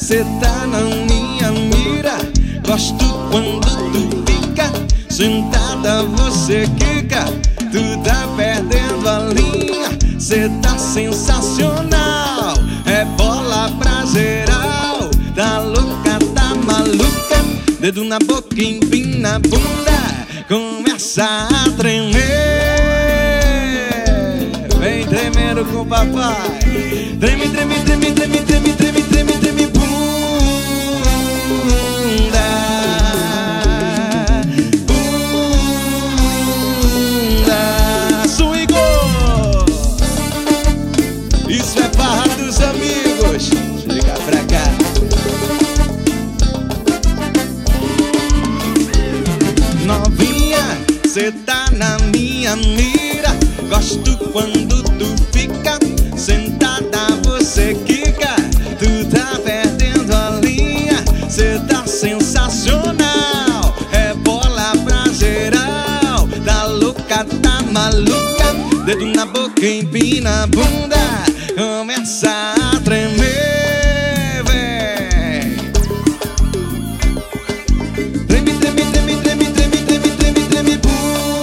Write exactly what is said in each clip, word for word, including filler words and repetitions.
cê tá na minha mira. Gosto quando tu fica sentada, você quica. Tu tá perdendo a linha, cê tá sensacional. É bola pra geral, tá louca, tá maluca. Dedo na boca, empina a bunda, começa a tremer. Vem tremendo com o papai. Treme, treme, treme, treme, treme, treme, treme, treme, bunda. Bunda. Swingou. Isso é barra dos amigos. Chega pra cá. Novinha, cê tá na minha mira. Gosto quando tu fica sentada, você quica. Tu tá perdendo a linha, cê tá sensacional. É bola pra geral, tá louca, tá maluca. Dedo na boca, empina a bunda, começa a tremer, véi. Treme, treme, treme, treme, treme, treme, treme, treme, bunda.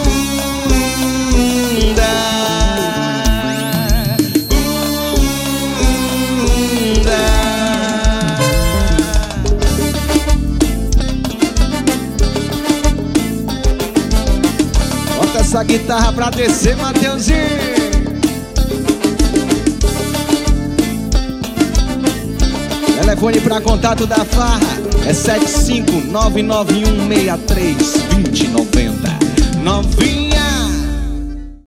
Bota essa guitarra pra descer, Mateuzinho. Telefone pra contato da farra é sete cinco nove nove um seis três dois zero nove zero.